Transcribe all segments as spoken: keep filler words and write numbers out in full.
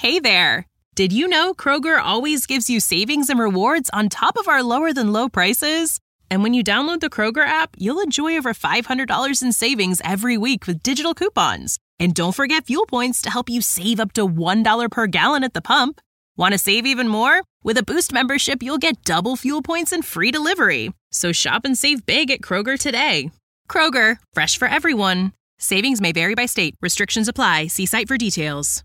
Hey there! Did you know Kroger always gives you savings and rewards on top of our lower-than-low prices? And when you download the Kroger app, you'll enjoy over five hundred dollars in savings every week with digital coupons. And don't forget fuel points to help you save up to one dollar per gallon at the pump. Want to save even more? With a Boost membership, you'll get double fuel points and free delivery. So shop and save big at Kroger today. Kroger, fresh for everyone. Savings may vary by state. Restrictions apply. See site for details.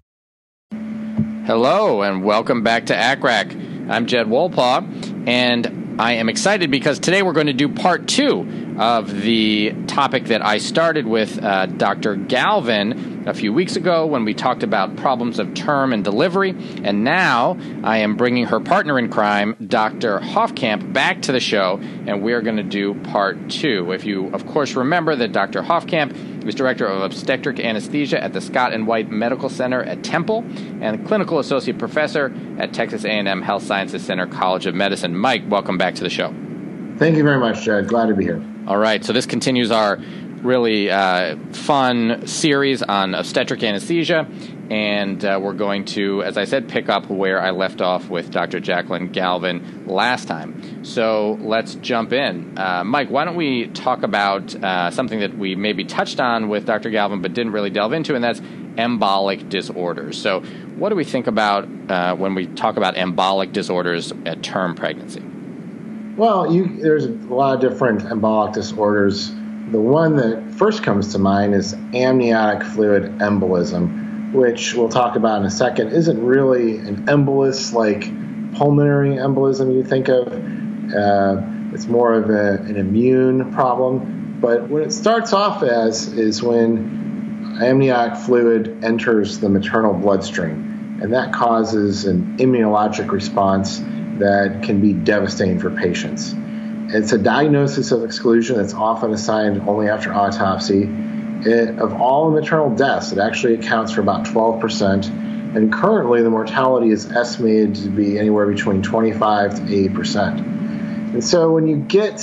Hello, and welcome back to A C R A C. I'm Jed Wolpaw, and I am excited because today we're going to do part two of the topic that I started with uh, Doctor Galvin a few weeks ago when we talked about problems of term and delivery. And now I am bringing her partner in crime, Doctor Hofkamp, back to the show, and we're going to do part two. If you, of course, remember that Doctor Hofkamp is Director of Obstetric Anesthesia at the Scott and White Medical Center at Temple and Clinical Associate Professor at Texas A and M Health Sciences Center College of Medicine. Mike, welcome back to the show. Thank you very much, Jed. Glad to be here. All right, so this continues our really uh, fun series on obstetric anesthesia, and uh, we're going to, as I said, pick up where I left off with Doctor Jacqueline Galvin last time. So let's jump in. Uh, Mike, why don't we talk about uh, something that we maybe touched on with Doctor Galvin but didn't really delve into, and that's embolic disorders. So what do we think about uh, when we talk about embolic disorders at term pregnancy? Well, you, there's a lot of different embolic disorders. The one that first comes to mind is amniotic fluid embolism, which we'll talk about in a second. Isn't really an embolus like pulmonary embolism you think of. Uh, it's more of a, an immune problem. But what it starts off as is when amniotic fluid enters the maternal bloodstream, and that causes an immunologic response that can be devastating for patients. It's a diagnosis of exclusion that's often assigned only after autopsy. It, of all maternal deaths, it actually accounts for about twelve percent, and currently the mortality is estimated to be anywhere between twenty-five to eighty percent. And so when you get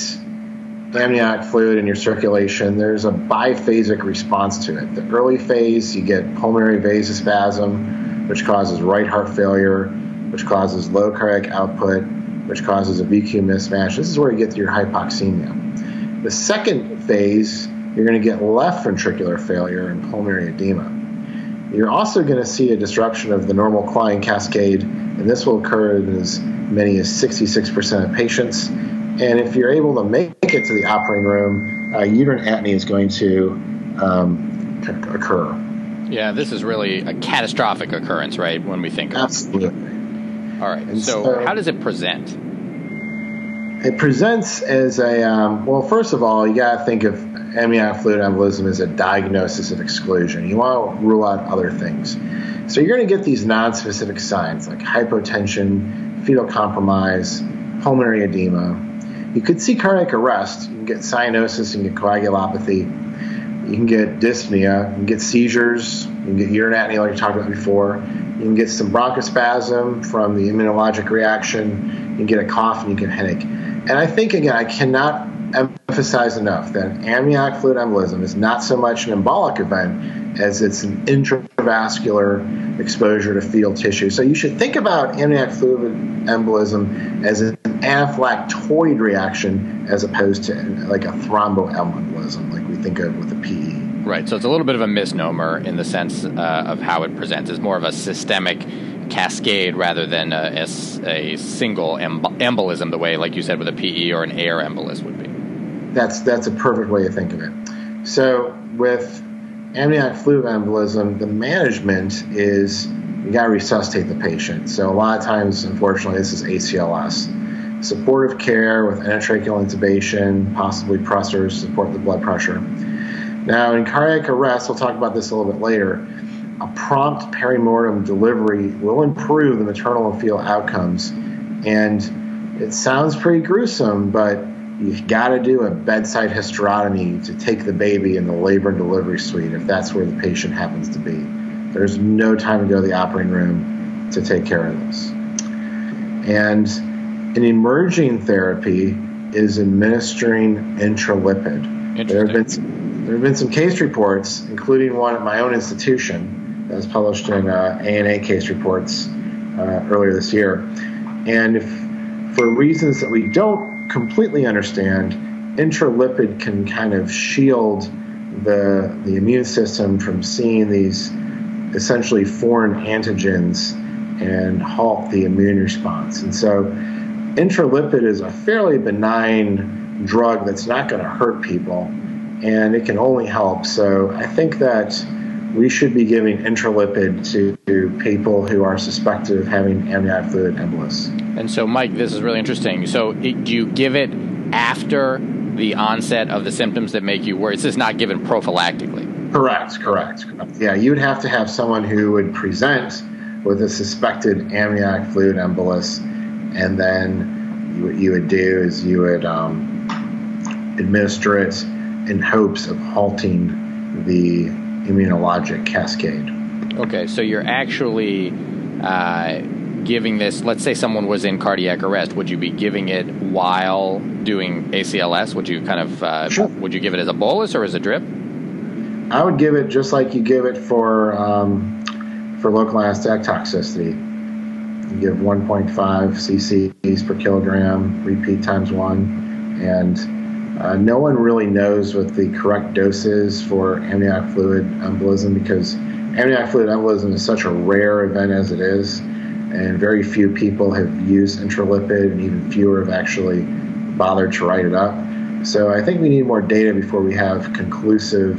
amniotic fluid in your circulation, there's a biphasic response to it. The early phase, you get pulmonary vasospasm, which causes right heart failure, which causes low cardiac output, which causes a V Q mismatch. This is where you get your hypoxemia. The second phase, you're going to get left ventricular failure and pulmonary edema. You're also going to see a disruption of the normal Klein cascade, and this will occur in as many as sixty-six percent of patients. And if you're able to make it to the operating room, uh, uterine atony is going to um, occur. Yeah, this is really a catastrophic occurrence, right, when we think of it. Absolutely. All right. So, so how does it present? It presents as a, um, well, first of all, you got to think of amniotic fluid embolism as a diagnosis of exclusion. You want to rule out other things. So you're going to get these nonspecific signs like hypotension, fetal compromise, pulmonary edema. You could see cardiac arrest. You can get cyanosis, you can get coagulopathy. You can get dyspnea. You can get seizures. You can get urinary atony like we talked about before. You can get some bronchospasm from the immunologic reaction. You can get a cough and you get a headache. And I think, again, I cannot emphasize enough that amniotic fluid embolism is not so much an embolic event as it's an intravascular exposure to fetal tissue. So you should think about amniotic fluid embolism as an anaphylactoid reaction as opposed to like a thromboembolism like we think of with a P E. Right, so it's a little bit of a misnomer in the sense uh, of how it presents. It's more of a systemic cascade rather than a, a, a single emb- embolism, the way, like you said, with a P E or an air embolus would be. That's that's a perfect way to think of it. So with amniotic fluid embolism, the management is you got to resuscitate the patient. So a lot of times, unfortunately, this is A C L S. Supportive care with endotracheal intubation, possibly pressors, support the blood pressure. Now, in cardiac arrest, we'll talk about this a little bit later, a prompt perimortem delivery will improve the maternal and fetal outcomes. And it sounds pretty gruesome, but you've got to do a bedside hysterotomy to take the baby in the labor and delivery suite if that's where the patient happens to be. There's no time to go to the operating room to take care of this. And an emerging therapy is administering intralipid. There have been some, there have been some case reports, including one at my own institution, that was published in uh, A N A case reports uh, earlier this year. And if, for reasons that we don't completely understand, intralipid can kind of shield the the immune system from seeing these essentially foreign antigens and halt the immune response. And so intralipid is a fairly benign drug that's not going to hurt people, and it can only help. So I think that we should be giving intralipid to, to people who are suspected of having amniotic fluid embolus. And so, Mike, this is really interesting. So it, do you give it after the onset of the symptoms that make you worry? This is not given prophylactically. Correct, correct. Yeah, you would have to have someone who would present with a suspected amniotic fluid embolus, and then you, what you would do is you would um, administer it in hopes of halting the immunologic cascade. Okay, so you're actually uh, giving this, let's say someone was in cardiac arrest, would you be giving it while doing A C L S? Would you kind of, uh, sure. would you give it as a bolus or as a drip? I would give it just like you give it for um, for local anesthetic toxicity. You give one point five cc's per kilogram, repeat times one, and uh, no one really knows what the correct dose is for amniotic fluid embolism, because amniotic fluid embolism is such a rare event as it is, and very few people have used intralipid, and even fewer have actually bothered to write it up. So I think we need more data before we have conclusive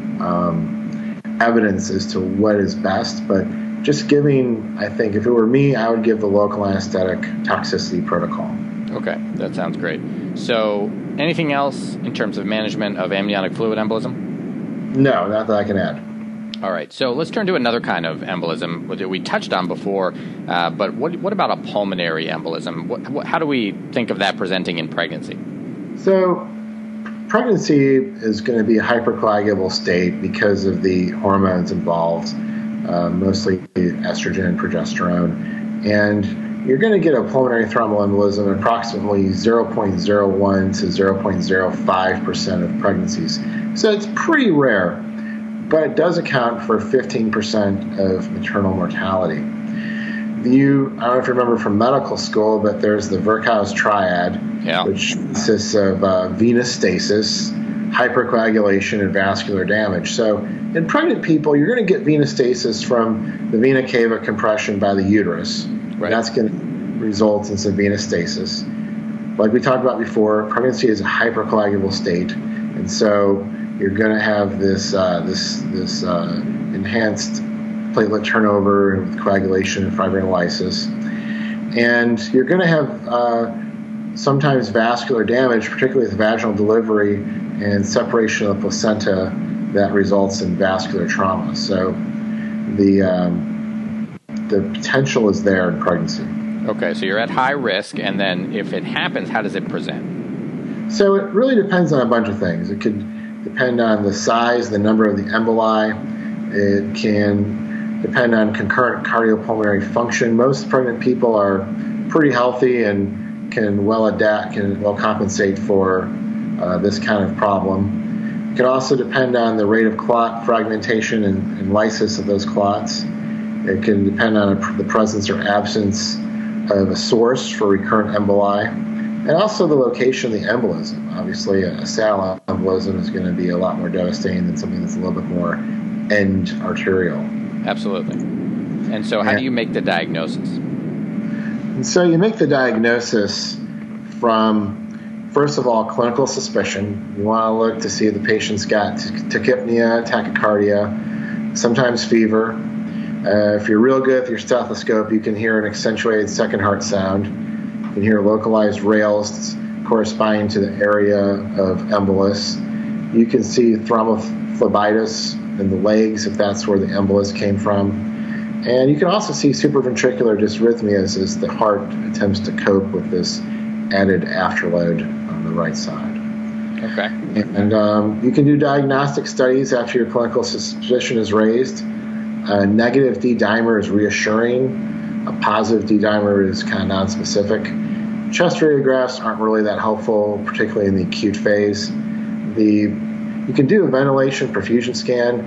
Um, evidence as to what is best, but just giving, I think if it were me, I would give the local anesthetic toxicity protocol. Okay, that sounds great. So anything else in terms of management of amniotic fluid embolism? No, not that I can add. All right, so let's turn to another kind of embolism that we touched on before, uh, but what, what about a pulmonary embolism? What, what, how do we think of that presenting in pregnancy? So pregnancy is going to be a hypercoagulable state because of the hormones involved, uh, mostly estrogen and progesterone. And you're going to get a pulmonary thromboembolism in approximately zero point zero one to zero point zero five percent of pregnancies. So it's pretty rare, but it does account for fifteen percent of maternal mortality. You, I don't know if you remember from medical school, but there's the Virchow's triad, yeah. which consists of uh, venous stasis, hypercoagulation, and vascular damage. So in pregnant people, you're going to get venous stasis from the vena cava compression by the uterus. Right. That's going to result in some venous stasis. Like we talked about before, pregnancy is a hypercoagulable state, and so you're going to have this uh, this this uh, enhanced platelet turnover with coagulation and fibrinolysis. And you're going to have uh, sometimes vascular damage, particularly with vaginal delivery and separation of the placenta that results in vascular trauma. So the um, the potential is there in pregnancy. Okay, so you're at high risk, and then if it happens, how does it present? So it really depends on a bunch of things. It could depend on the size, the number of the emboli. It can depend on concurrent cardiopulmonary function. Most pregnant people are pretty healthy and can well adapt, can well compensate for uh, this kind of problem. It can also depend on the rate of clot fragmentation and, and lysis of those clots. It can depend on a, the presence or absence of a source for recurrent emboli, and also the location of the embolism. Obviously, a saddle embolism is going to be a lot more devastating than something that's a little bit more end arterial. Absolutely. And so how do you make the diagnosis? And so you make the diagnosis from, first of all, clinical suspicion. You want to look to see if the patient's got tachypnea, tachycardia, sometimes fever. Uh, if you're real good with your stethoscope, you can hear an accentuated second heart sound. You can hear localized rales corresponding to the area of embolus. You can see thrombophlebitis in the legs, if that's where the embolus came from. And you can also see supraventricular dysrhythmias as the heart attempts to cope with this added afterload on the right side. Okay. And um, you can do diagnostic studies after your clinical suspicion is raised. A negative D-dimer is reassuring. A positive D-dimer is kind of nonspecific. Chest radiographs aren't really that helpful, particularly in the acute phase. The You can do a ventilation perfusion scan,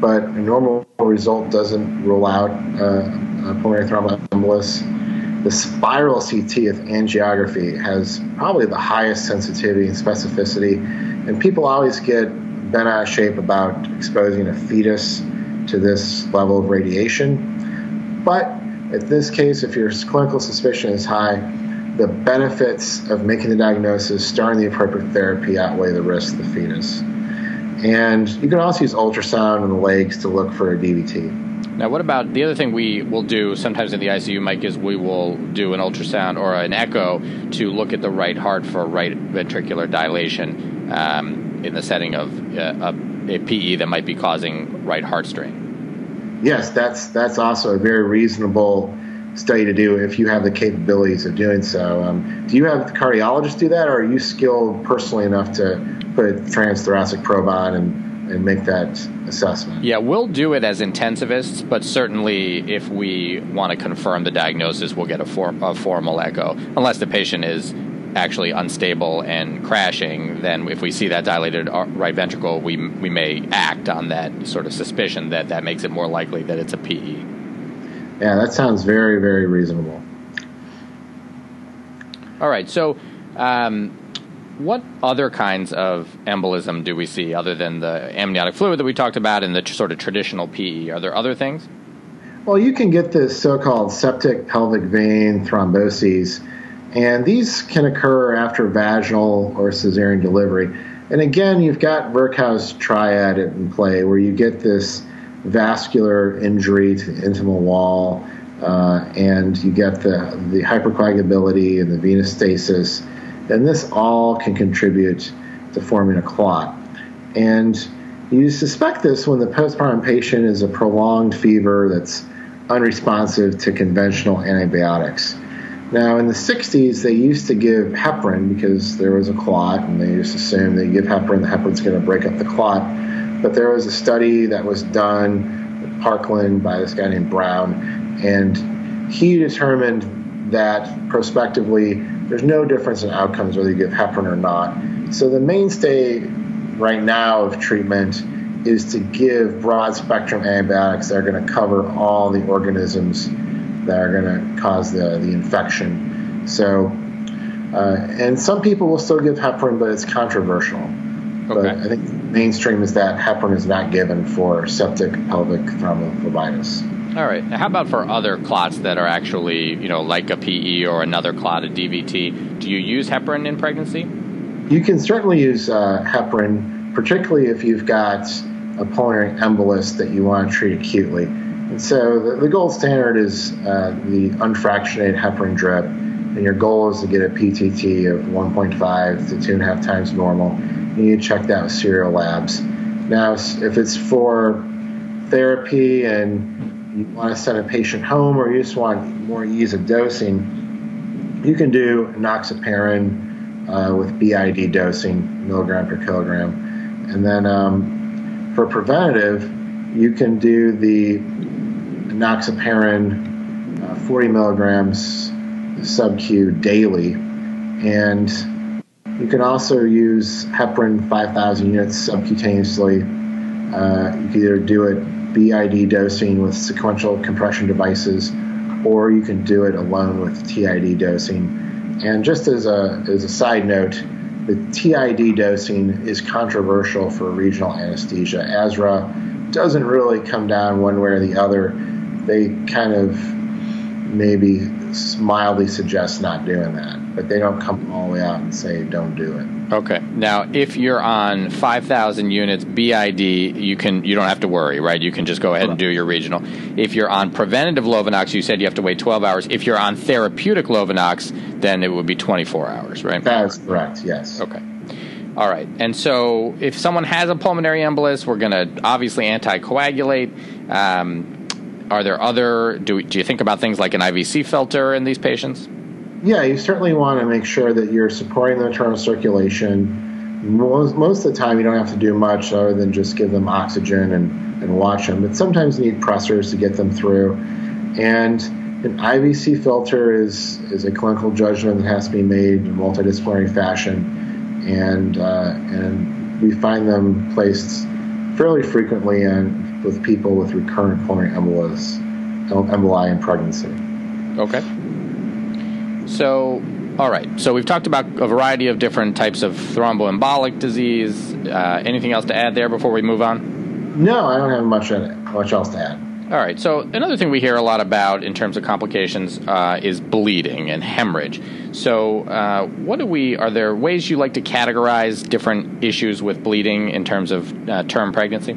but a normal result doesn't rule out uh, a pulmonary thromboembolus. The spiral C T with angiography has probably the highest sensitivity and specificity, and people always get bent out of shape about exposing a fetus to this level of radiation. But in this case, if your clinical suspicion is high, the benefits of making the diagnosis, starting the appropriate therapy, outweigh the risk of the fetus. And you can also use ultrasound on the legs to look for a D V T. Now, what about the other thing we will do sometimes in the I C U, Mike, is we will do an ultrasound or an echo to look at the right heart for right ventricular dilation um, in the setting of uh, a, a P E that might be causing right heart strain. Yes, that's that's also a very reasonable study to do if you have the capabilities of doing so. Um, do you have the cardiologist do that, or are you skilled personally enough to put a transthoracic probe on and, and make that assessment? Yeah, we'll do it as intensivists, but certainly if we want to confirm the diagnosis, we'll get a, for, a formal echo. Unless the patient is actually unstable and crashing, then if we see that dilated right ventricle, we we may act on that sort of suspicion that that makes it more likely that it's a P E. Yeah, that sounds very, very reasonable. All right, so um, what other kinds of embolism do we see other than the amniotic fluid that we talked about and the tr- sort of traditional P E? Are there other things? Well, you can get this so-called septic pelvic vein thromboses, and these can occur after vaginal or cesarean delivery. And again, you've got Virchow's triad in play, where you get this vascular injury to the intimal wall, uh, and you get the, the hypercoagulability and the venous stasis, and this all can contribute to forming a clot. And you suspect this when the postpartum patient is a prolonged fever that's unresponsive to conventional antibiotics. Now, in the sixties, they used to give heparin because there was a clot, and they just assumed they give heparin, the heparin's going to break up the clot. But there was a study that was done at Parkland by this guy named Brown, and he determined that prospectively there's no difference in outcomes whether you give heparin or not. So the mainstay right now of treatment is to give broad-spectrum antibiotics that are going to cover all the organisms that are going to cause the, the infection. So, uh, and some people will still give heparin, but it's controversial. Okay. But I think mainstream is that heparin is not given for septic pelvic thrombophlebitis. All right. Now, how about for other clots that are actually, you know, like a P E or another clot, a D V T? Do you use heparin in pregnancy? You can certainly use uh, heparin, particularly if you've got a pulmonary embolus that you want to treat acutely. And so the, the gold standard is uh, the unfractionated heparin drip, and your goal is to get a P T T of one point five to two and a half times normal. You need to check that with serial labs. Now, if it's for therapy and you want to send a patient home, or you just want more ease of dosing, you can do enoxaparin uh, with B I D dosing, milligram per kilogram. And then um, for preventative, you can do the enoxaparin uh, forty milligrams sub-Q daily. And you can also use heparin five thousand units subcutaneously. Uh, you can either do it B I D dosing with sequential compression devices, or you can do it alone with T I D dosing. And just as a, as a side note, the T I D dosing is controversial for regional anesthesia. A S R A doesn't really come down one way or the other. They kind of maybe mildly suggest not doing that, but they don't come all the way out and say don't do it. Okay. Now, if you're on five thousand units B I D, you can you don't have to worry, right? You can just go ahead and do your regional. If you're on preventative Lovenox, you said you have to wait twelve hours. If you're on therapeutic Lovenox, then it would be twenty-four hours, right? That is correct, yes. Okay. All right. And so if someone has a pulmonary embolus, we're going to obviously anticoagulate. Um, are there other, do, do you think about things like an I V C filter in these patients? Yeah, you certainly want to make sure that you're supporting the internal circulation. Most, most of the time, you don't have to do much other than just give them oxygen and, and watch them. But sometimes you need pressors to get them through. And an I V C filter is, is a clinical judgment that has to be made in a multidisciplinary fashion. And, uh, and we find them placed fairly frequently in with people with recurrent coronary embolus, emboli in pregnancy. Okay. So, all right. So we've talked about a variety of different types of thromboembolic disease. Uh, anything else to add there before we move on? No, I don't have much much else to add. All right. So another thing we hear a lot about in terms of complications uh, is bleeding and hemorrhage. So uh, what do we? Are there ways you like to categorize different issues with bleeding in terms of uh, term pregnancy?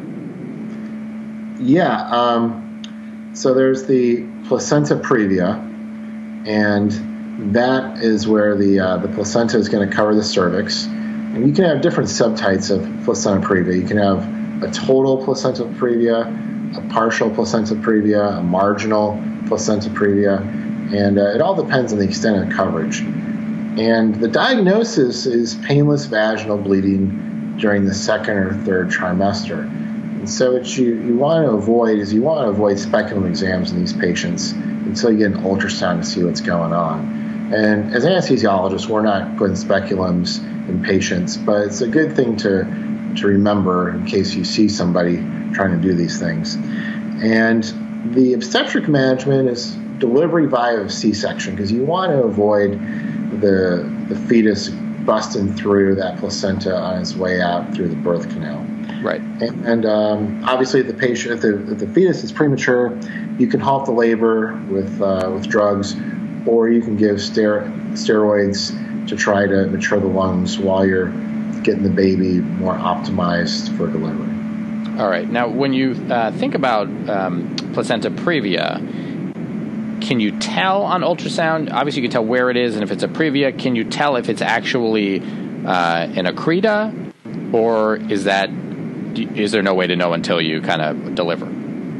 Yeah. Um, so there's the placenta previa, and that is where the uh, the placenta is going to cover the cervix. And you can have different subtypes of placenta previa. You can have a total placenta previa, a partial placenta previa, a marginal placenta previa, and uh, it all depends on the extent of coverage. And the diagnosis is painless vaginal bleeding during the second or third trimester. And so what you, you want to avoid is you want to avoid speculum exams in these patients until you get an ultrasound to see what's going on. And as anesthesiologists, we're not putting speculums in patients, but it's a good thing to to remember in case you see somebody trying to do these things. And the obstetric management is delivery via C-section, because you want to avoid the the fetus busting through that placenta on its way out through the birth canal. Right. And, and um, obviously, if the patient, if the, if the fetus is premature, you can halt the labor with uh, with drugs, or you can give ster- steroids to try to mature the lungs while you're getting the baby more optimized for delivery. All right. Now, when you uh, think about um, placenta previa, can you tell on ultrasound? Obviously, you can tell where it is, and if it's a previa, can you tell if it's actually uh, an accreta, or is that is there no way to know until you kind of deliver?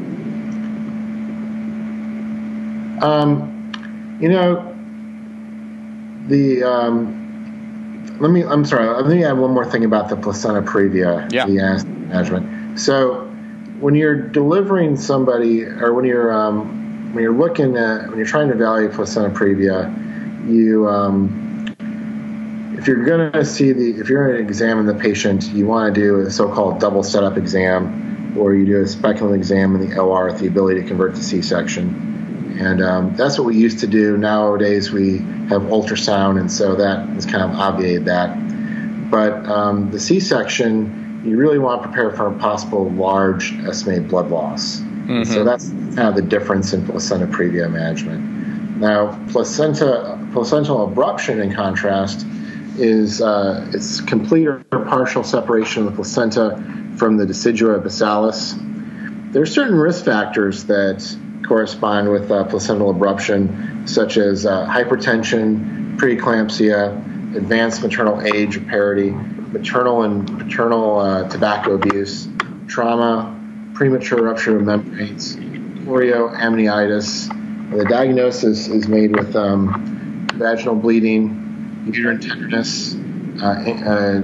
Um, you know, the um, let me. I'm sorry. Let me add one more thing about the placenta previa. Yeah. The anesthesia management. So, when you're delivering somebody, or when you're um, when you're looking at when you're trying to evaluate placenta previa, you um, if you're going to see the if you're going to examine the patient, you want to do a so-called double setup exam, or you do a speculum exam in the O R with the ability to convert to C-section. And um, that's what we used to do. Nowadays we have ultrasound, and so that has kind of obviated that. But um, the C-section, you really want to prepare for a possible large estimated blood loss. Mm-hmm. So that's kind of the difference in placenta previa management. Now, placenta placental abruption, in contrast, is uh, it's complete or partial separation of the placenta from the decidua bassalis. There are certain risk factors that correspond with uh, placental abruption, such as uh, hypertension, preeclampsia, advanced maternal age or parity, maternal and paternal uh, tobacco abuse, trauma, premature rupture of membranes, chorioamnionitis. The diagnosis is made with um, vaginal bleeding, uterine tenderness, uh, uh,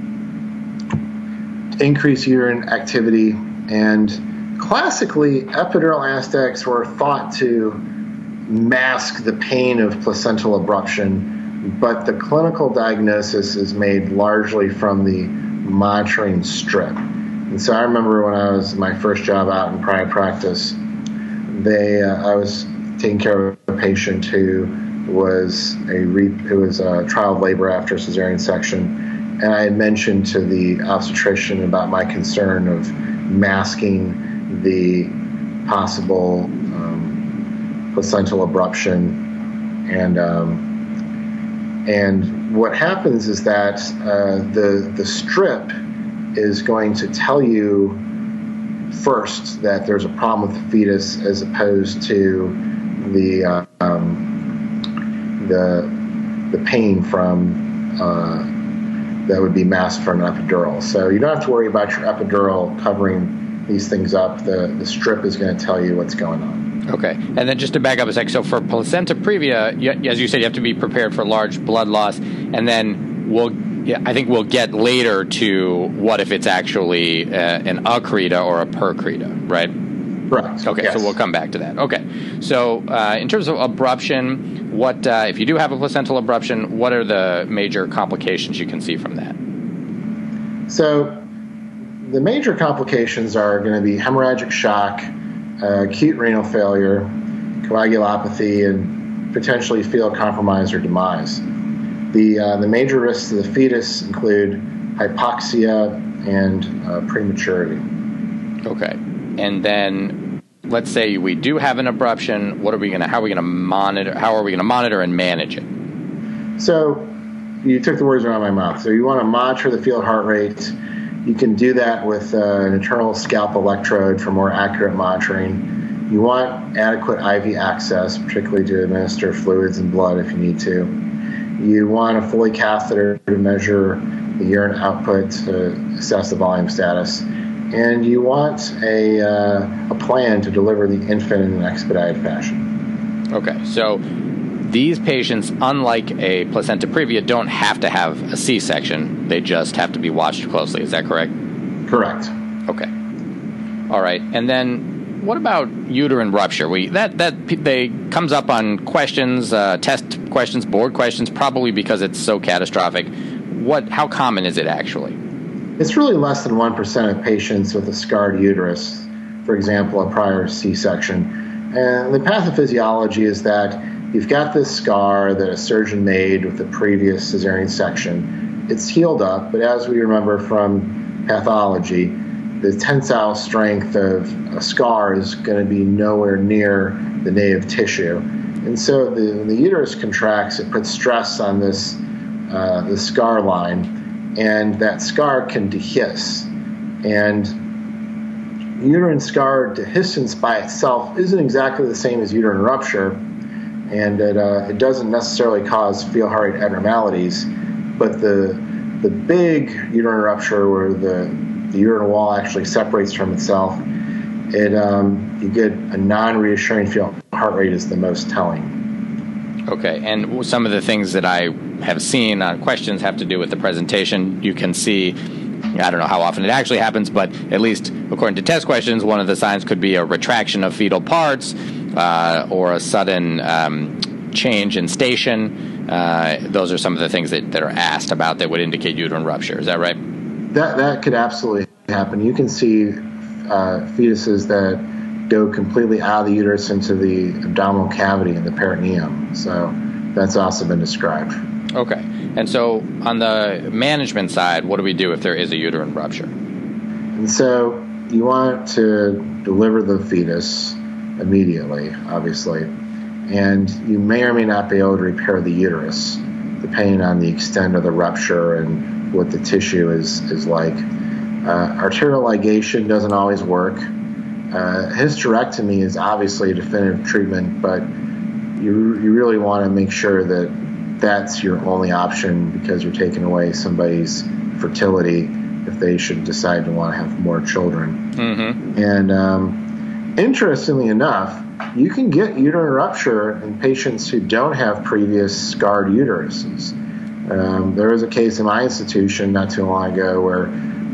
increased uterine activity, and classically, epidural anesthetics were thought to mask the pain of placental abruption, but the clinical diagnosis is made largely from the monitoring strip. And so I remember when I was my first job out in private practice, they uh, I was taking care of a patient who was a re- who was a trial labor after a cesarean section, and I had mentioned to the obstetrician about my concern of masking the possible um, placental abruption, and um, and what happens is that uh, the the strip is going to tell you first that there's a problem with the fetus, as opposed to the uh, um, the the pain from uh, that would be masked from an epidural. So you don't have to worry about your epidural covering these things up. The the strip is going to tell you what's going on. Okay. And then just to back up a sec, so for placenta previa, you, as you said, you have to be prepared for large blood loss, and then we'll, yeah, I think we'll get later to what if it's actually uh, an accreta or a percreta, right? Correct. Okay, yes. So we'll come back to that. Okay. So uh, in terms of abruption, what uh, if you do have a placental abruption, what are the major complications you can see from that? So the major complications are going to be hemorrhagic shock, uh, acute renal failure, coagulopathy, and potentially fetal compromise or demise. The, uh, the major risks to the fetus include hypoxia and uh, prematurity. Okay. And then let's say we do have an abruption. What are we going to, how are we going to monitor, how are we going to monitor and manage it? So you took the words out of my mouth. So you want to monitor the fetal heart rate. You can do that with uh, an internal scalp electrode for more accurate monitoring. You want adequate I V access, particularly to administer fluids and blood if you need to. You want a Foley catheter to measure the urine output to assess the volume status. And you want a, uh, a plan to deliver the infant in an expedited fashion. Okay, so these patients, unlike a placenta previa, don't have to have a C-section. They just have to be watched closely. Is that correct? Correct. Okay. All right. And then what about uterine rupture? We that that they comes up on questions, uh, test questions, board questions, probably because it's so catastrophic. What? How common is it actually? It's really less than one percent of patients with a scarred uterus, for example, a prior C-section. And the pathophysiology is that you've got this scar that a surgeon made with the previous cesarean section. It's healed up, but as we remember from pathology, the tensile strength of a scar is going to be nowhere near the native tissue. And so the, when the uterus contracts, it puts stress on this uh, the scar line, and that scar can dehisce. And uterine scar dehiscence by itself isn't exactly the same as uterine rupture, and it, uh, it doesn't necessarily cause fetal heart rate abnormalities, but the the big uterine rupture where the, the uterine wall actually separates from itself, it um, you get a non-reassuring fetal heart rate is the most telling. Okay, and some of the things that I have seen on questions have to do with the presentation. You can see, I don't know how often it actually happens, but at least according to test questions, one of the signs could be a retraction of fetal parts uh, or a sudden um, change in station. Uh, those are some of the things that, that are asked about that would indicate uterine rupture. Is that right? That that could absolutely happen. You can see uh, fetuses that go completely out of the uterus into the abdominal cavity in the peritoneum. So that's also been described. Okay. And so on the management side, what do we do if there is a uterine rupture? And so you want to deliver the fetus immediately, obviously. And you may or may not be able to repair the uterus, depending on the extent of the rupture and what the tissue is, is like. Uh, arterial ligation doesn't always work. Uh, hysterectomy is obviously a definitive treatment, but you you really want to make sure that that's your only option because you're taking away somebody's fertility if they should decide to want to have more children. Mm-hmm. And um, interestingly enough, you can get uterine rupture in patients who don't have previous scarred uteruses. Um, there was a case in my institution not too long ago where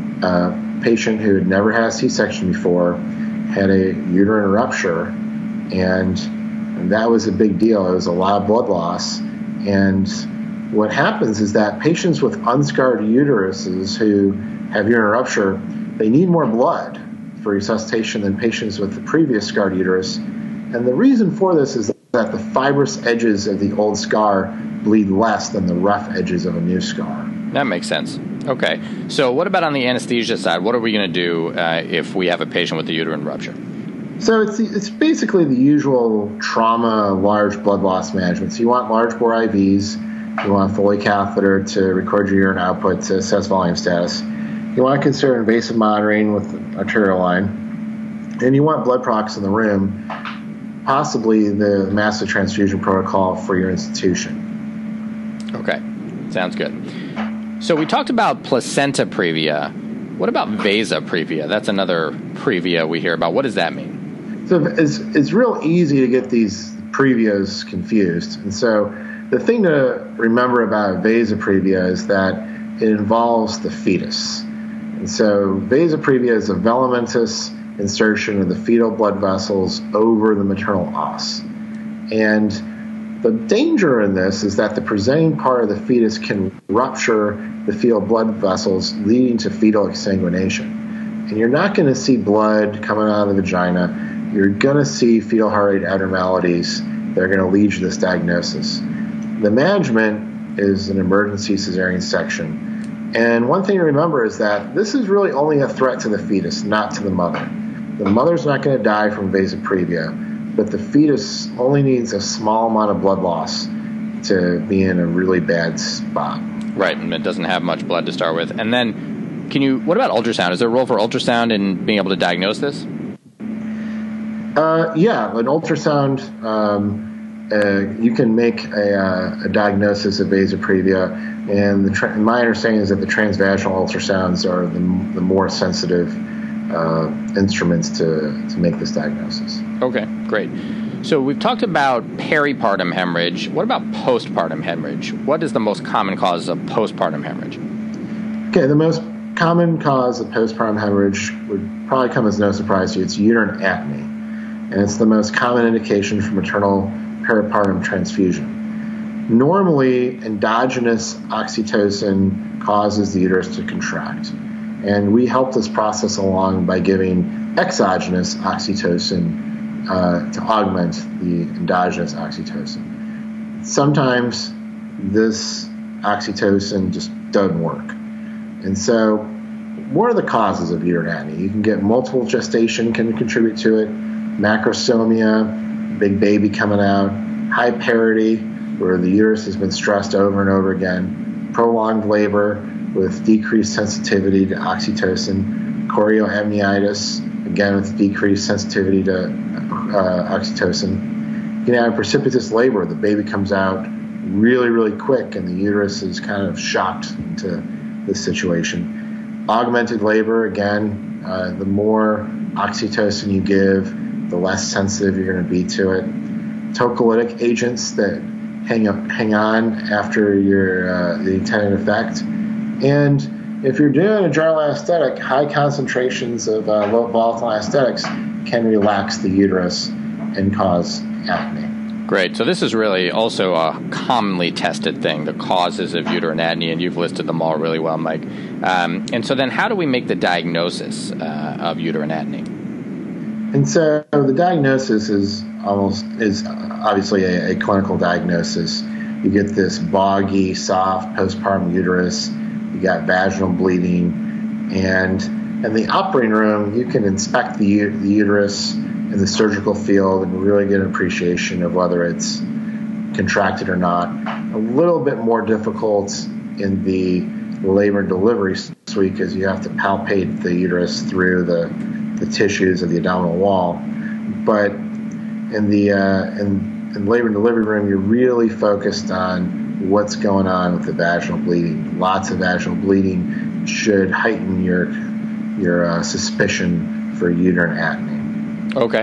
a patient who had never had a C-section before had a uterine rupture, and, and that was a big deal. It was a lot of blood loss. And what happens is that patients with unscarred uteruses who have uterine rupture, they need more blood for resuscitation than patients with the previous scarred uterus. And the reason for this is that the fibrous edges of the old scar bleed less than the rough edges of a new scar. That makes sense. Okay. So what about on the anesthesia side? What are we going to do uh, if we have a patient with a uterine rupture? So it's it's basically the usual trauma, large blood loss management. So you want large bore I Vs. You want a Foley catheter to record your urine output to assess volume status. You want to consider invasive monitoring with the arterial line. And you want blood products in the room, possibly the massive transfusion protocol for your institution. Okay. Sounds good. So we talked about placenta previa. What about vasa previa? That's another previa we hear about. What does that mean? So it's, it's real easy to get these previas confused. And so the thing to remember about vasa previa is that it involves the fetus. And so vasa previa is a velamentous insertion of the fetal blood vessels over the maternal os. And the danger in this is that the presenting part of the fetus can rupture the fetal blood vessels, leading to fetal exsanguination. And you're not going to see blood coming out of the vagina. You're going to see fetal heart rate abnormalities that are going to lead you to this diagnosis. The management is an emergency cesarean section. And one thing to remember is that this is really only a threat to the fetus, not to the mother. The mother's not going to die from vasoprevia, but the fetus only needs a small amount of blood loss to be in a really bad spot. Right, and it doesn't have much blood to start with. And then, can you? What about ultrasound? Is there a role for ultrasound in being able to diagnose this? Uh, yeah, an ultrasound, um, uh, you can make a, uh, a diagnosis of vasoprevia, and the tra- my understanding is that the transvaginal ultrasounds are the, the more sensitive uh, instruments to, to make this diagnosis. Okay, great. So we've talked about peripartum hemorrhage. What about postpartum hemorrhage? What is the most common cause of postpartum hemorrhage? Okay, the most common cause of postpartum hemorrhage would probably come as no surprise to you. It's uterine atony, and it's the most common indication for maternal peripartum transfusion. Normally, endogenous oxytocin causes the uterus to contract, and we help this process along by giving exogenous oxytocin Uh, to augment the endogenous oxytocin. Sometimes this oxytocin just doesn't work. And so what are the causes of uterine atony? You can get multiple gestation can contribute to it, macrosomia, big baby coming out, high parity, where the uterus has been stressed over and over again, prolonged labor with decreased sensitivity to oxytocin, chorioamnionitis, again with decreased sensitivity to Uh, oxytocin. You can have precipitous labor. The baby comes out really, really quick, and the uterus is kind of shocked into this situation. Augmented labor, again, uh, the more oxytocin you give, the less sensitive you're going to be to it. Tocolytic agents that hang up, hang on after your uh, the intended effect. And if you're doing a general anesthetic, high concentrations of uh, low volatile anesthetics can relax the uterus and cause atony. Great. So this is really also a commonly tested thing, the causes of uterine atony, and you've listed them all really well, Mike. Um, and so then how do we make the diagnosis uh, of uterine atony? And so the diagnosis is almost is obviously a, a clinical diagnosis. You get this boggy, soft postpartum uterus. You got vaginal bleeding, and in the operating room, you can inspect the, the uterus in the surgical field and really get an appreciation of whether it's contracted or not. A little bit more difficult in the labor and delivery suite because you have to palpate the uterus through the, the tissues of the abdominal wall. But in the uh, in, in the labor and delivery room, you're really focused on what's going on with the vaginal bleeding. Lots of vaginal bleeding should heighten your your uh, suspicion for uterine atony. Okay.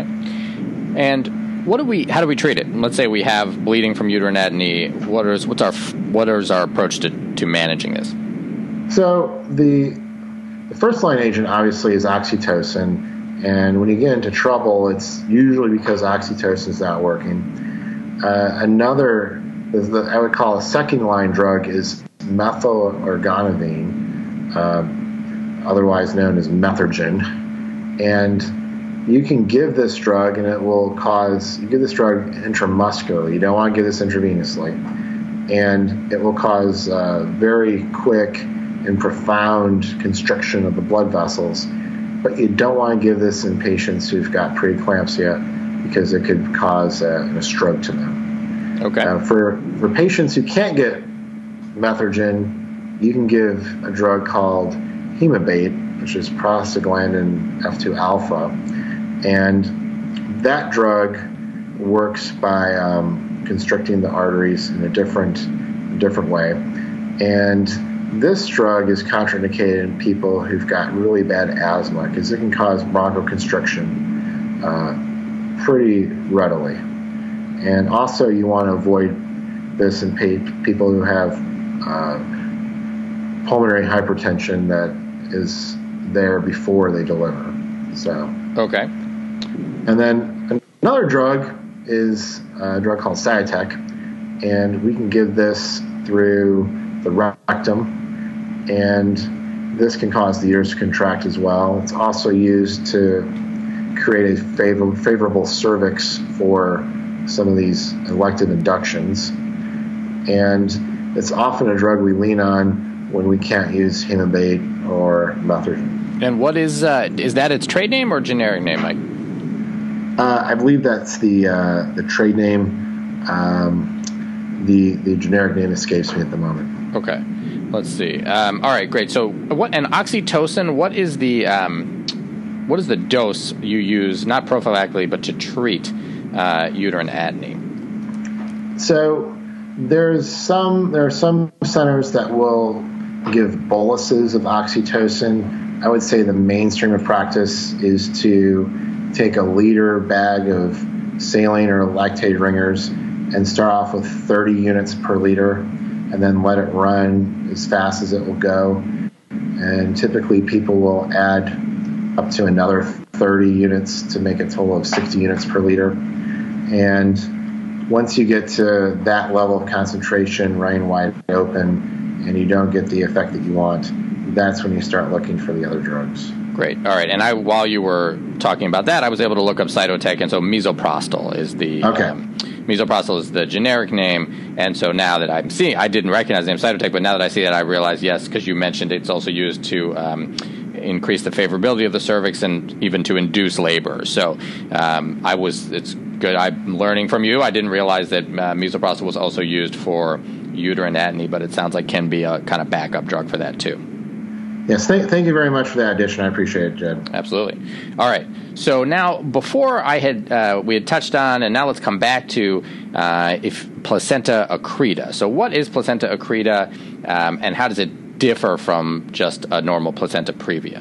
And what do we? How do we treat it? Let's say we have bleeding from uterine atony. What is what's our what is our approach to, to managing this? So the the first line agent obviously is oxytocin, and when you get into trouble, it's usually because oxytocin is not working. Uh, another, the, I would call a second line drug, is methyl organovine. Uh, otherwise known as Methergin, and you can give this drug and it will cause, you give this drug intramuscularly, you don't want to give this intravenously, and it will cause uh, very quick and profound constriction of the blood vessels, but you don't want to give this in patients who've got preeclampsia because it could cause a, a stroke to them. Okay. Uh, for, for patients who can't get Methergin, you can give a drug called Hemabate, which is prostaglandin F two alpha, and that drug works by um, constricting the arteries in a different, a different way. And this drug is contraindicated in people who've got really bad asthma because it can cause bronchoconstriction uh, pretty readily. And also, you want to avoid this in pa- people who have uh, pulmonary hypertension that is there before they deliver. So okay. And then another drug is a drug called Cytotec, and we can give this through the rectum, and this can cause the uterus to contract as well. It's also used to create a favor- favorable cervix for some of these elective inductions. And it's often a drug we lean on when we can't use Hemabate or Methergine. And what is uh, is that its trade name or generic name, Mike? Uh, I believe that's the uh, the trade name. Um, the the generic name escapes me at the moment. Okay, let's see. Um, all right, great. So, what and oxytocin? What is the um, what is the dose you use, not prophylactically, but to treat uh, uterine atony? So, there's some there are some centers that will give boluses of oxytocin. I would say the mainstream of practice is to take a liter bag of saline or lactate ringers and start off with thirty units per liter, and then let it run as fast as it will go. And typically people will add up to another thirty units to make a total of sixty units per liter. And once you get to that level of concentration, running wide open, and you don't get the effect that you want, that's when you start looking for the other drugs. Great. All right. And I, while you were talking about that, I was able to look up Cytotec, and so misoprostol is the okay. Um, misoprostol is the generic name, and so now that I'm seeing, I didn't recognize the name Cytotec, but now that I see that, I realize yes, because you mentioned it's also used to um, increase the favorability of the cervix and even to induce labor. So um, I was, it's good. I'm learning from you. I didn't realize that uh, misoprostol was also used for uterine atony, but it sounds like can be a kind of backup drug for that too. Yes, th- thank you very much for that addition. I appreciate it, Jed. Absolutely. All right. So now, before I had uh, we had touched on, and now let's come back to uh, if placenta accreta. So, what is placenta accreta, um, and how does it differ from just a normal placenta previa?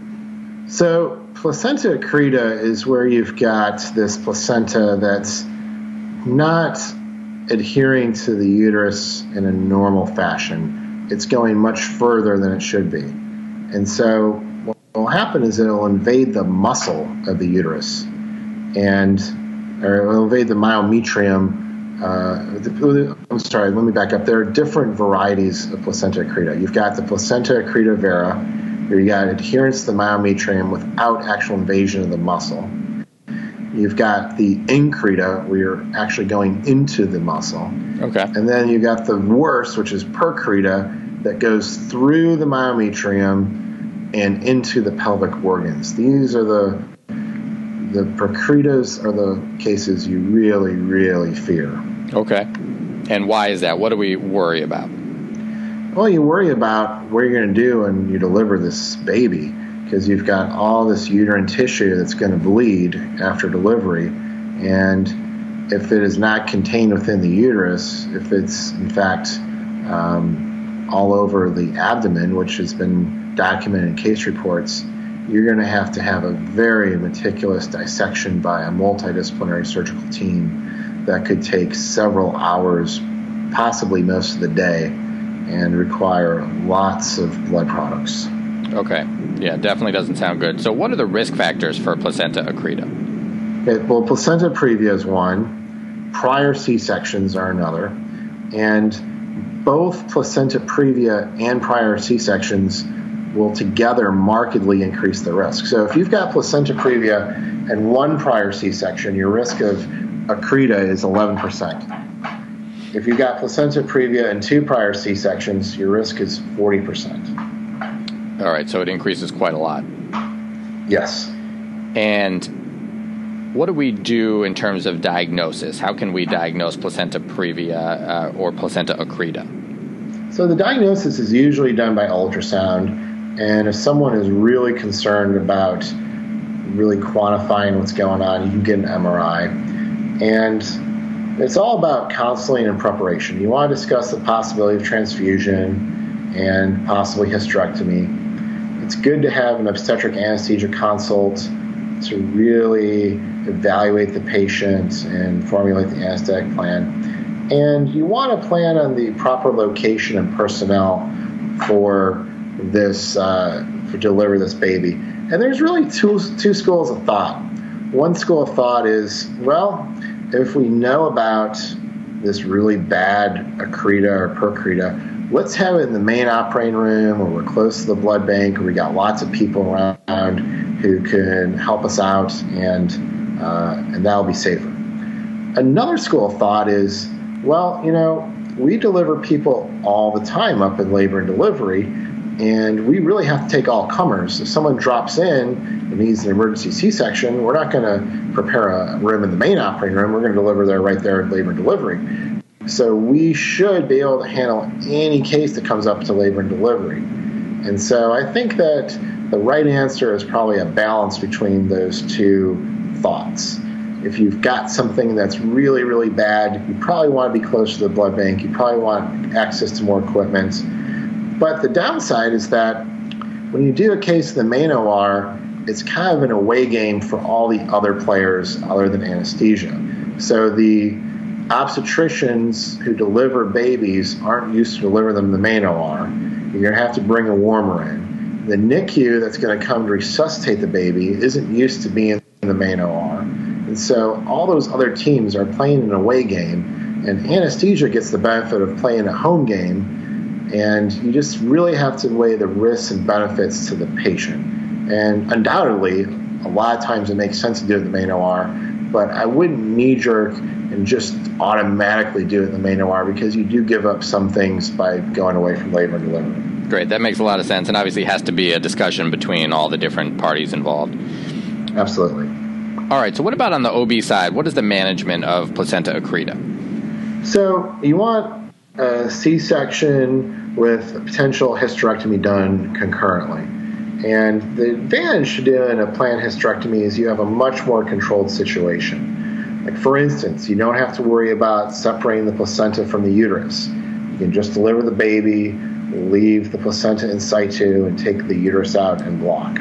So, placenta accreta is where you've got this placenta that's not adhering to the uterus in a normal fashion. It's going much further than it should be. And so what will happen is it'll invade the muscle of the uterus, and or it'll invade the myometrium. Uh, I'm sorry, let me back up. There are different varieties of placenta accreta. You've got the placenta accreta vera, where you got adherence to the myometrium without actual invasion of the muscle. You've got the increta, where you're actually going into the muscle. Okay. And then you've got the worst, which is percreta, that goes through the myometrium and into the pelvic organs. These are the the percretas are the cases you really, really fear. Okay. And why is that? What do we worry about? Well, you worry about what you're going to do when you deliver this baby, because you've got all this uterine tissue that's going to bleed after delivery. And if it is not contained within the uterus, if it's, in fact, um, all over the abdomen, which has been documented in case reports, you're going to have to have a very meticulous dissection by a multidisciplinary surgical team that could take several hours, possibly most of the day, and require lots of blood products. Okay. Yeah, definitely doesn't sound good. So what are the risk factors for placenta accreta? Okay, well, placenta previa is one. Prior C-sections are another. And both placenta previa and prior C-sections will together markedly increase the risk. So if you've got placenta previa and one prior C-section, your risk of accreta is eleven percent. If you've got placenta previa and two prior C-sections, your risk is forty percent. All right, so it increases quite a lot. Yes. And what do we do in terms of diagnosis? How can we diagnose placenta previa uh, or placenta accreta? So the diagnosis is usually done by ultrasound. And if someone is really concerned about really quantifying what's going on, you can get an M R I. And it's all about counseling and preparation. You want to discuss the possibility of transfusion and possibly hysterectomy. It's good to have an obstetric anesthesia consult to really evaluate the patient and formulate the anesthetic plan. And you want to plan on the proper location and personnel for this uh, to deliver this baby. And there's really two two schools of thought. One school of thought is, well, if we know about this really bad accreta or percreta, let's have it in the main operating room where we're close to the blood bank, where we got lots of people around who can help us out, and uh, and that'll be safer. Another school of thought is, well, you know, we deliver people all the time up in labor and delivery, and we really have to take all comers. If someone drops in and needs an emergency C-section, we're not going to prepare a room in the main operating room. We're going to deliver there right there in labor and delivery. So we should be able to handle any case that comes up to labor and delivery. And so I think that the right answer is probably a balance between those two thoughts. If you've got something that's really, really bad, you probably want to be close to the blood bank. You probably want access to more equipment. But the downside is that when you do a case in the main O R, it's kind of an away game for all the other players other than anesthesia. So the obstetricians who deliver babies aren't used to deliver them in the main O R. You're going to have to bring a warmer in. The N I C U that's going to come to resuscitate the baby isn't used to being in the main O R. And so all those other teams are playing an away game, and anesthesia gets the benefit of playing a home game, and you just really have to weigh the risks and benefits to the patient. And undoubtedly, a lot of times it makes sense to do it in the main O R, but I wouldn't knee-jerk and just automatically do it in the main O R, because you do give up some things by going away from labor and delivery. Great. That makes a lot of sense, and obviously has to be a discussion between all the different parties involved. Absolutely. All right, so what about on the O B side? What is the management of placenta accreta? So you want a C-section with a potential hysterectomy done concurrently. And the advantage to doing a planned hysterectomy is you have a much more controlled situation. Like, for instance, you don't have to worry about separating the placenta from the uterus. You can just deliver the baby, leave the placenta in situ, and take the uterus out and block.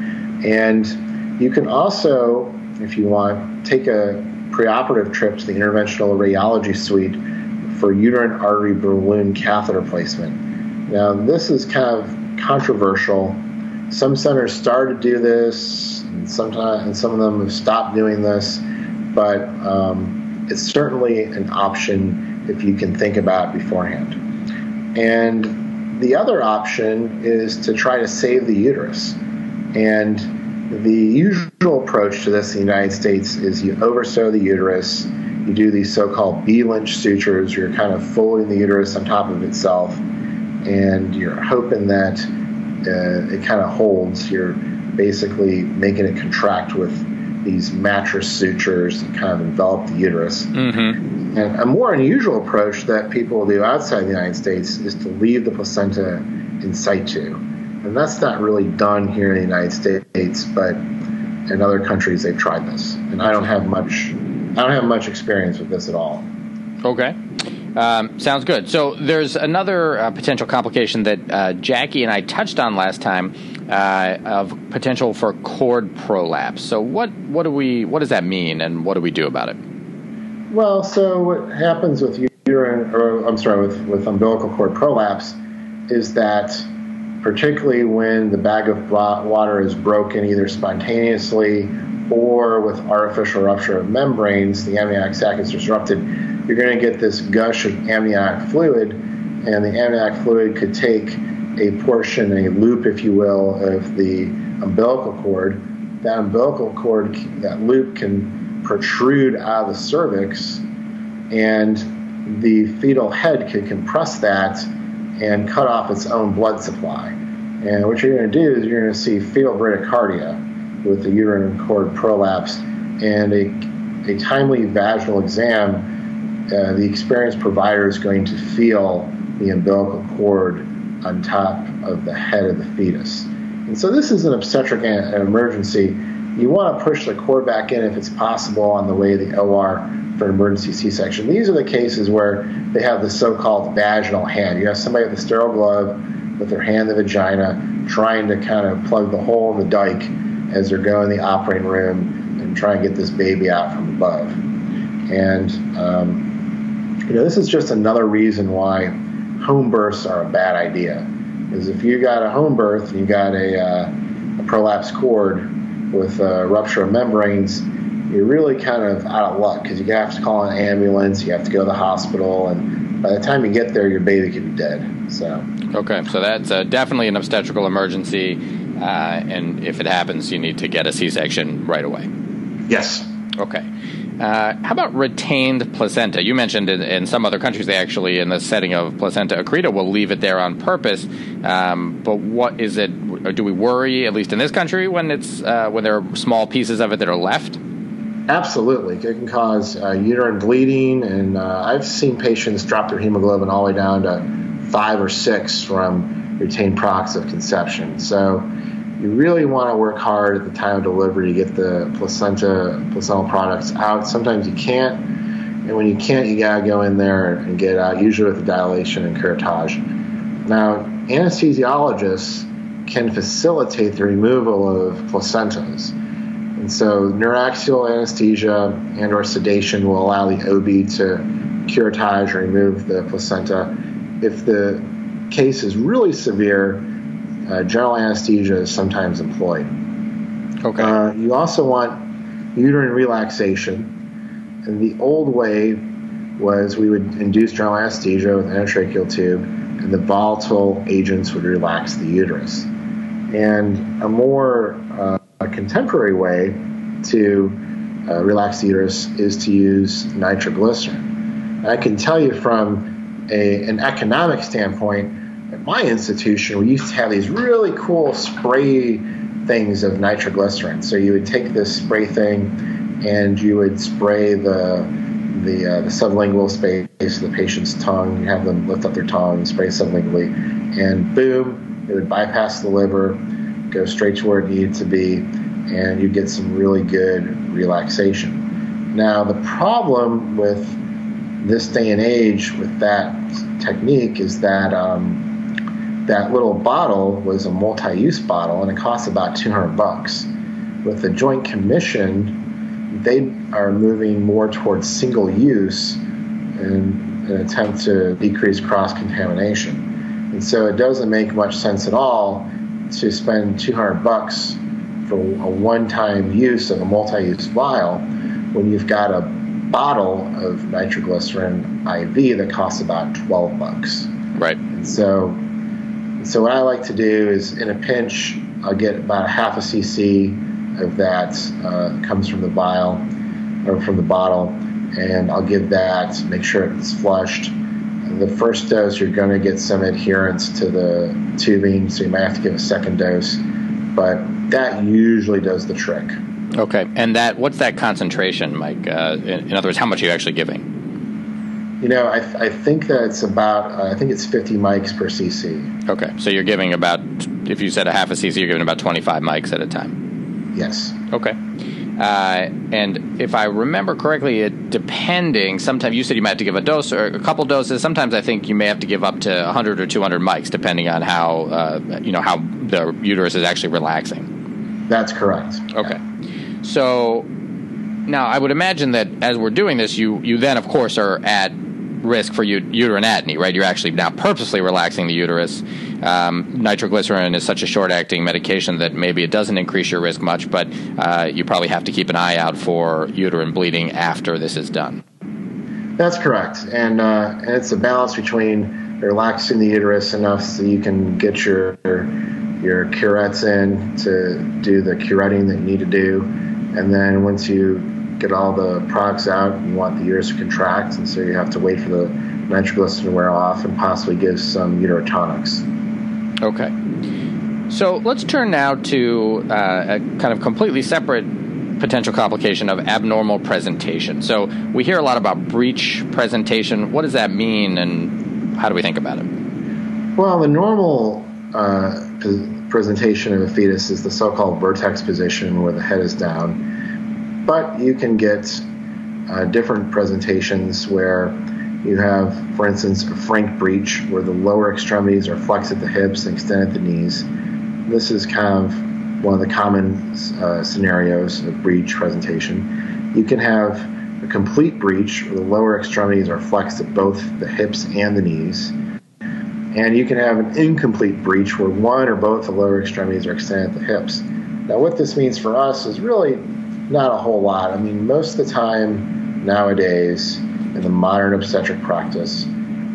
And you can also, if you want, take a preoperative trip to the interventional radiology suite for uterine artery balloon catheter placement. Now, this is kind of controversial. Some centers started to do this, and sometimes and some of them have stopped doing this, but um, it's certainly an option if you can think about it beforehand. And the other option is to try to save the uterus. And the usual approach to this in the United States is you oversew the uterus, you do these so-called B-Lynch sutures, you're kind of folding the uterus on top of itself, and you're hoping that uh, it kind of holds. You're basically making it contract with these mattress sutures that kind of envelop the uterus. Mm-hmm. And a more unusual approach that people do outside the United States is to leave the placenta in situ. And that's not really done here in the United States, but in other countries they've tried this. And I don't have much, I don't have much experience with this at all. Okay, um, sounds good. So there's another uh, potential complication that uh, Jackie and I touched on last time uh, of potential for cord prolapse. So what what do we what does that mean, and what do we do about it? Well, so what happens with uterine, or I'm sorry, with with umbilical cord prolapse, is that particularly when the bag of water is broken either spontaneously or with artificial rupture of membranes, the amniotic sac is disrupted, you're going to get this gush of amniotic fluid, and the amniotic fluid could take a portion, a loop, if you will, of the umbilical cord. That umbilical cord, that loop can protrude out of the cervix, and the fetal head could compress that and cut off its own blood supply. And what you're going to do is you're going to see fetal bradycardia with the uterine cord prolapse, and a, a timely vaginal exam, uh, the experienced provider is going to feel the umbilical cord on top of the head of the fetus. And so this is an obstetric an emergency. You want to push the cord back in if it's possible on the way to the O R for an emergency C-section. These are the cases where they have the so-called vaginal hand. You have somebody with a sterile glove with their hand in the vagina trying to kind of plug the hole in the dike as they're going in the operating room and try and get this baby out from above. And, um, you know, this is just another reason why home births are a bad idea. Because if you got a home birth and you got a, uh, a prolapsed cord with a rupture of membranes, you're really kind of out of luck, because you have to call an ambulance, you have to go to the hospital, and by the time you get there, your baby could be dead. So okay, so that's uh, definitely an obstetrical emergency, uh, and if it happens, you need to get a C-section right away. Yes. Okay. Uh, how about retained placenta? You mentioned in, in some other countries, they actually, in the setting of placenta accreta, will leave it there on purpose. Um, but what is it? Or do we worry, at least in this country, when it's uh, when there are small pieces of it that are left? Absolutely. It can cause uh, uterine bleeding, and uh, I've seen patients drop their hemoglobin all the way down to five or six from retained products of conception. So you really want to work hard at the time of delivery to get the placenta, placental products out. Sometimes you can't, and when you can't, you got to go in there and get it out, usually with a dilation and curettage. Now, anesthesiologists can facilitate the removal of placentas. And so neuraxial anesthesia and or sedation will allow the O B to curettage or remove the placenta. If the case is really severe, uh, general anesthesia is sometimes employed. Okay. Uh, you also want uterine relaxation. And the old way was we would induce general anesthesia with an endotracheal tube, and the volatile agents would relax the uterus. And a more uh, a contemporary way to uh, relax the uterus is to use nitroglycerin. I can tell you from a, an economic standpoint, at my institution, we used to have these really cool spray things of nitroglycerin. So you would take this spray thing and you would spray the the, uh, the sublingual space of the patient's tongue. You have them lift up their tongue, spray sublingually, and boom, it would bypass the liver, go straight to where it needed to be, and you get some really good relaxation. Now, the problem with this day and age with that technique is that um, that little bottle was a multi-use bottle, and it costs about two hundred bucks. With the Joint Commission, they are moving more towards single use in an attempt to decrease cross-contamination. And so it doesn't make much sense at all to spend two hundred bucks for a one-time use of a multi-use vial when you've got a bottle of nitroglycerin I V that costs about twelve bucks. Right. And so, so what I like to do is, in a pinch, I'll get about a half a cc of that uh, comes from the vial or from the bottle, and I'll give that, make sure it's flushed. The first dose, you're going to get some adherence to the tubing, so you might have to give a second dose, but that usually does the trick. Okay, and that what's that concentration, Mike? Uh, in, in other words, how much are you actually giving? You know, I, th- I think that it's about, uh, I think it's fifty mics per cc. Okay, so you're giving about, if you said a half a cc, you're giving about twenty-five mics at a time. Yes. Okay. Uh, and if I remember correctly, it depending, sometimes you said you might have to give a dose or a couple doses. Sometimes I think you may have to give up to one hundred or two hundred mics, depending on how, uh, you know, how the uterus is actually relaxing. That's correct. Okay. Yeah. So now I would imagine that as we're doing this, you, you then, of course, are at risk for u- uterine atony, right? You're actually now purposely relaxing the uterus. Um, nitroglycerin is such a short-acting medication that maybe it doesn't increase your risk much, but uh, you probably have to keep an eye out for uterine bleeding after this is done. That's correct. And, uh, and it's a balance between relaxing the uterus enough so you can get your your curettes in to do the curetting that you need to do. And then once you get all the products out, you want the uterus to contract, and so you have to wait for the nitroglycerin to wear off and possibly give some uterotonics. Okay. So let's turn now to uh, a kind of completely separate potential complication of abnormal presentation. So we hear a lot about breech presentation. What does that mean, and how do we think about it? Well, the normal uh, presentation of a fetus is the so-called vertex position, where the head is down. But you can get uh, different presentations where you have, for instance, a frank breech, where the lower extremities are flexed at the hips and extended at the knees. This is kind of one of the common uh, scenarios of breech presentation. You can have a complete breech, where the lower extremities are flexed at both the hips and the knees. And you can have an incomplete breech, where one or both the lower extremities are extended at the hips. Now, what this means for us is really not a whole lot. I mean, most of the time nowadays in the modern obstetric practice,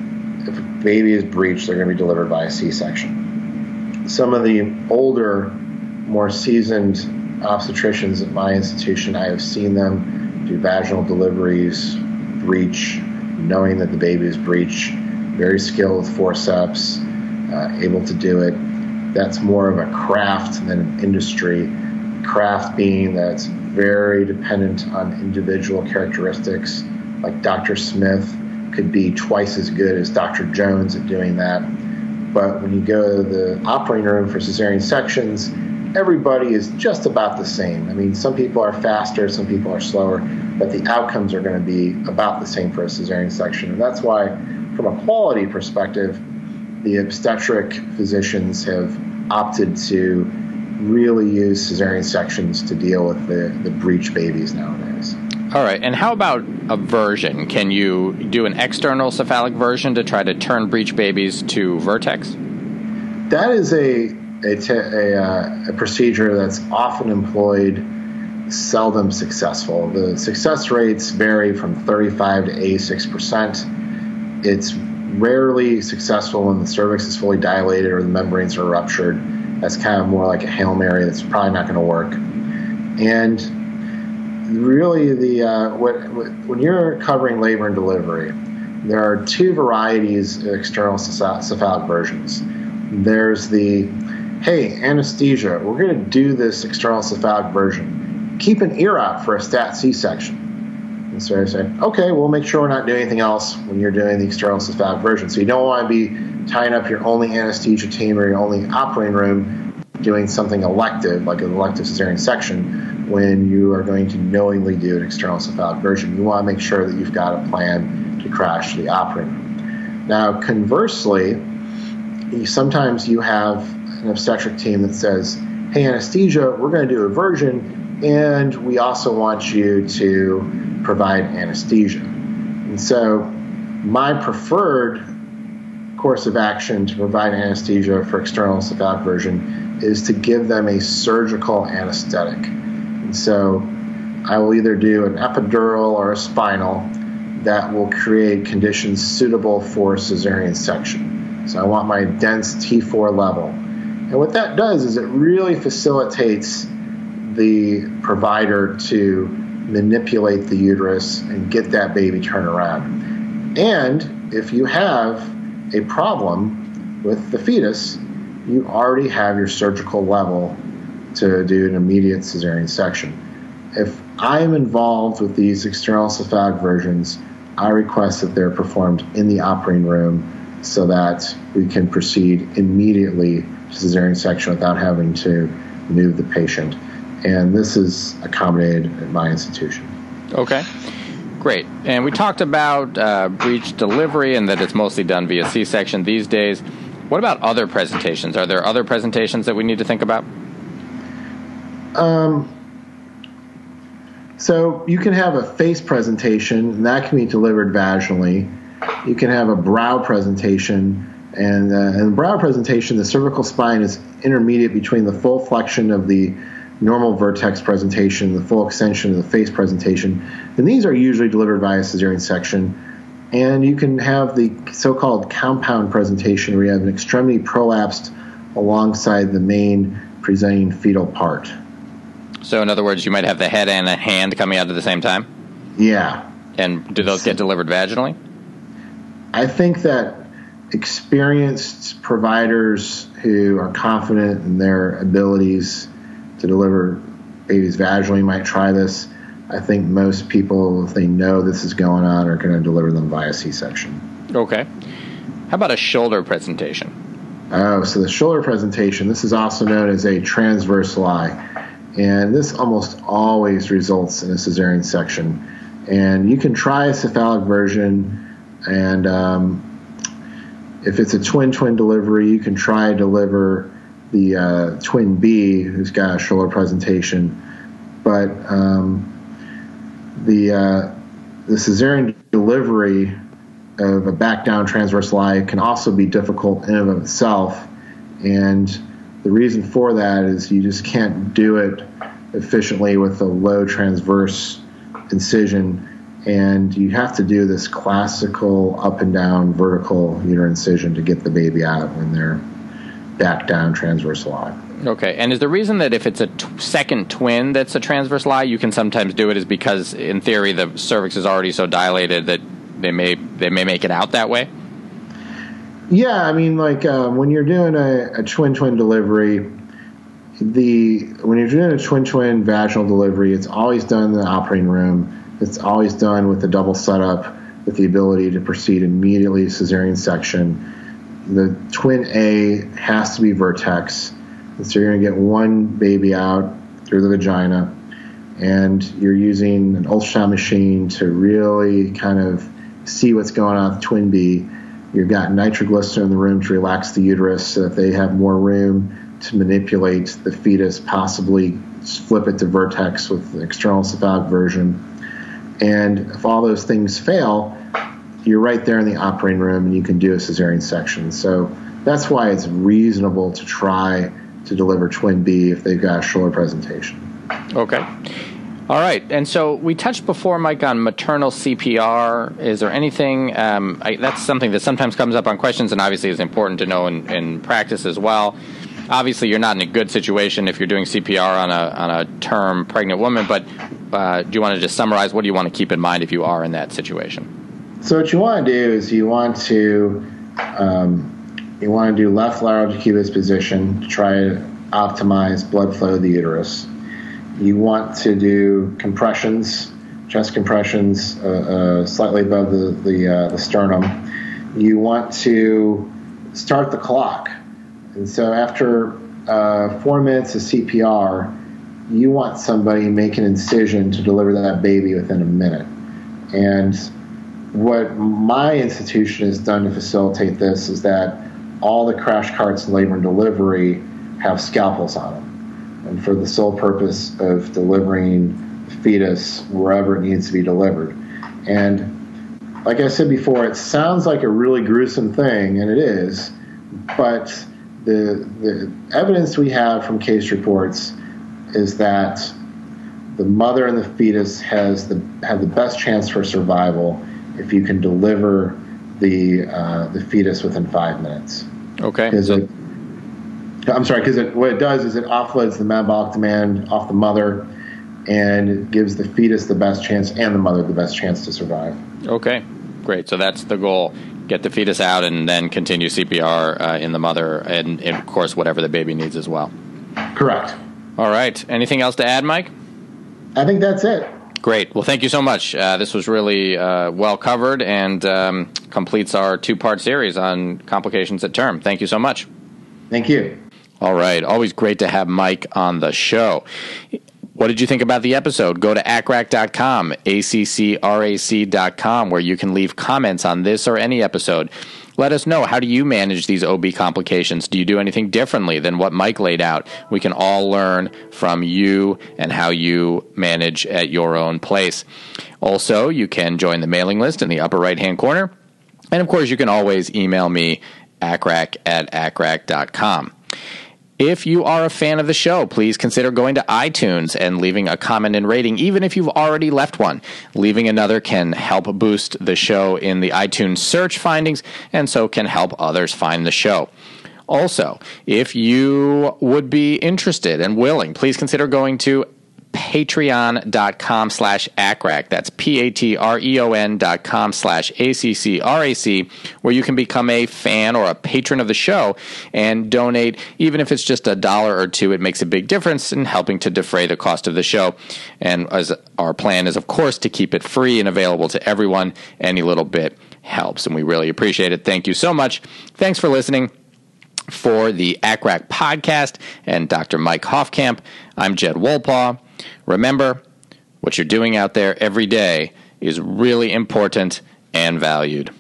if a baby is breached, they're going to be delivered by a C-section. Some of the older, more seasoned obstetricians at my institution, I have seen them do vaginal deliveries, breach, knowing that the baby is breached, very skilled with forceps, uh, able to do it. That's more of a craft than an industry. Craft being that it's very dependent on individual characteristics, like Doctor Smith could be twice as good as Doctor Jones at doing that. But when you go to the operating room for cesarean sections, everybody is just about the same. I mean, some people are faster, some people are slower, but the outcomes are going to be about the same for a cesarean section. And that's why, from a quality perspective, the obstetric physicians have opted to really use cesarean sections to deal with the, the breech babies nowadays. All right. And how about a version? Can you do an external cephalic version to try to turn breech babies to vertex? That is a a, te- a, uh, a procedure that's often employed, seldom successful. The success rates vary from thirty-five to eighty-six percent. It's rarely successful when the cervix is fully dilated or the membranes are ruptured. That's kind of more like a Hail Mary that's probably not going to work. And really, the uh, what, what, when you're covering labor and delivery, there are two varieties of external cephalic versions. There's the, hey, anesthesia, we're going to do this external cephalic version. Keep an ear out for a stat C-section. And so I say, okay, we'll make sure we're not doing anything else when you're doing the external cephalic version. So you don't want to be tying up your only anesthesia team or your only operating room doing something elective, like an elective cesarean section, when you are going to knowingly do an external cephalic version. You want to make sure that you've got a plan to crash the operating room. Now, conversely, you, sometimes you have an obstetric team that says, hey, anesthesia, we're going to do a version, and we also want you to provide anesthesia. And so my preferred course of action to provide anesthesia for external cephalic version is to give them a surgical anesthetic. And so I will either do an epidural or a spinal that will create conditions suitable for cesarean section. So I want my dense T four level. And what that does is it really facilitates the provider to manipulate the uterus and get that baby turned around. And if you have a problem with the fetus, you already have your surgical level to do an immediate cesarean section. If I am involved with these external cephalic versions, I request that they're performed in the operating room so that we can proceed immediately to cesarean section without having to move the patient. And this is accommodated at my institution. Okay, great. And we talked about uh, breech delivery and that it's mostly done via C-section these days. What about other presentations? Are there other presentations that we need to think about? Um, so you can have a face presentation, and that can be delivered vaginally. You can have a brow presentation, and uh, in the brow presentation, the cervical spine is intermediate between the full flexion of the normal vertex presentation, the full extension of the face presentation. And these are usually delivered via cesarean section. And you can have the so-called compound presentation where you have an extremity prolapsed alongside the main presenting fetal part. So in other words, you might have the head and a hand coming out at the same time? Yeah. And do those get delivered vaginally? I think that experienced providers who are confident in their abilities to deliver babies vaginally might try this. I think most people, if they know this is going on, are going to deliver them via C-section. Okay. How about a shoulder presentation? Oh, so the shoulder presentation, this is also known as a transverse lie. And this almost always results in a cesarean section. And you can try a cephalic version, and um, if it's a twin-twin delivery, you can try to deliver the uh, twin B, who's got a shoulder presentation. But um, the uh, the cesarean delivery of a back-down transverse lie can also be difficult in and of itself. And the reason for that is you just can't do it efficiently with a low transverse incision and you have to do this classical up and down vertical uterine incision to get the baby out when they're back down transverse lie. Okay, and is the reason that if it's a t- second twin that's a transverse lie, you can sometimes do it is because, in theory, the cervix is already so dilated that they may they may make it out that way? Yeah, I mean, like um, when you're doing a, a twin-twin delivery, the when you're doing a twin-twin vaginal delivery, it's always done in the operating room. It's always done with a double setup with the ability to proceed immediately to cesarean section. The twin A has to be vertex. So you're going to get one baby out through the vagina, and you're using an ultrasound machine to really kind of see what's going on with twin B. You've got nitroglycerin in the room to relax the uterus so that they have more room to manipulate the fetus, possibly flip it to vertex with the external cephalic version. And if all those things fail, you're right there in the operating room and you can do a cesarean section. So that's why it's reasonable to try to deliver twin B if they've got a shoulder presentation. Okay. All right. And so we touched before, Mike, on maternal C P R. Is there anything, um, I, that's something that sometimes comes up on questions and obviously is important to know in, in practice as well. Obviously, you're not in a good situation if you're doing C P R on a on a term pregnant woman, but uh, do you want to just summarize what do you want to keep in mind if you are in that situation? So what you want to do is you want to um, you want to do left lateral decubus position to try to optimize blood flow to the uterus. You want to do compressions, chest compressions, uh, uh, slightly above the the, uh, the sternum. You want to start the clock. And so after uh, four minutes of C P R, you want somebody to make an incision to deliver that baby within a minute. And what my institution has done to facilitate this is that all the crash carts in labor and delivery have scalpels on them, and for the sole purpose of delivering the fetus wherever it needs to be delivered. And like I said before, it sounds like a really gruesome thing, and it is, but The, the evidence we have from case reports is that the mother and the fetus has the have the best chance for survival if you can deliver the uh, the fetus within five minutes. Okay. So, it, I'm sorry, because what it does is it offloads the metabolic demand off the mother, and it gives the fetus the best chance and the mother the best chance to survive. Okay, great. So that's the goal. Get the fetus out and then continue C P R uh, in the mother and, and, of course, whatever the baby needs as well. Correct. All right. Anything else to add, Mike? I think that's it. Great. Well, thank you so much. Uh, this was really uh, well covered and um, completes our two-part series on complications at term. Thank you so much. Thank you. All right. Always great to have Mike on the show. What did you think about the episode? Go to A C C R A C dot com, A C C R A C dot com, where you can leave comments on this or any episode. Let us know, how do you manage these O B complications? Do you do anything differently than what Mike laid out? We can all learn from you and how you manage at your own place. Also, you can join the mailing list in the upper right-hand corner. And, of course, you can always email me, A C C R A C at A C C R A C dot com. If you are a fan of the show, please consider going to iTunes and leaving a comment and rating, even if you've already left one. Leaving another can help boost the show in the iTunes search findings, and so can help others find the show. Also, if you would be interested and willing, please consider going to patreon.com slash ACCRAC. That's P-A-T-R-E-O-N dot com slash A-C-C-R-A-C, where you can become a fan or a patron of the show and donate. Even if it's just a dollar or two, it makes a big difference in helping to defray the cost of the show. And as our plan is, of course, to keep it free and available to everyone. Any little bit helps, and we really appreciate it. Thank you so much. Thanks for listening. For the A C C R A C podcast and Doctor Mike Hofkamp, I'm Jed Wolpaw. Remember, what you're doing out there every day is really important and valued.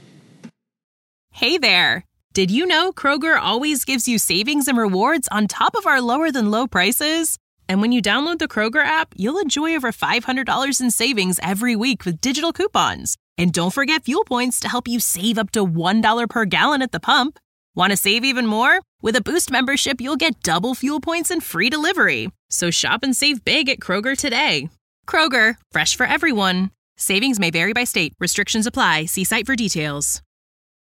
Hey there. Did you know Kroger always gives you savings and rewards on top of our lower than low prices? And when you download the Kroger app, you'll enjoy over five hundred dollars in savings every week with digital coupons. And don't forget fuel points to help you save up to one dollar per gallon at the pump. Want to save even more? With a Boost membership, you'll get double fuel points and free delivery. So shop and save big at Kroger today. Kroger, fresh for everyone. Savings may vary by state. Restrictions apply. See site for details.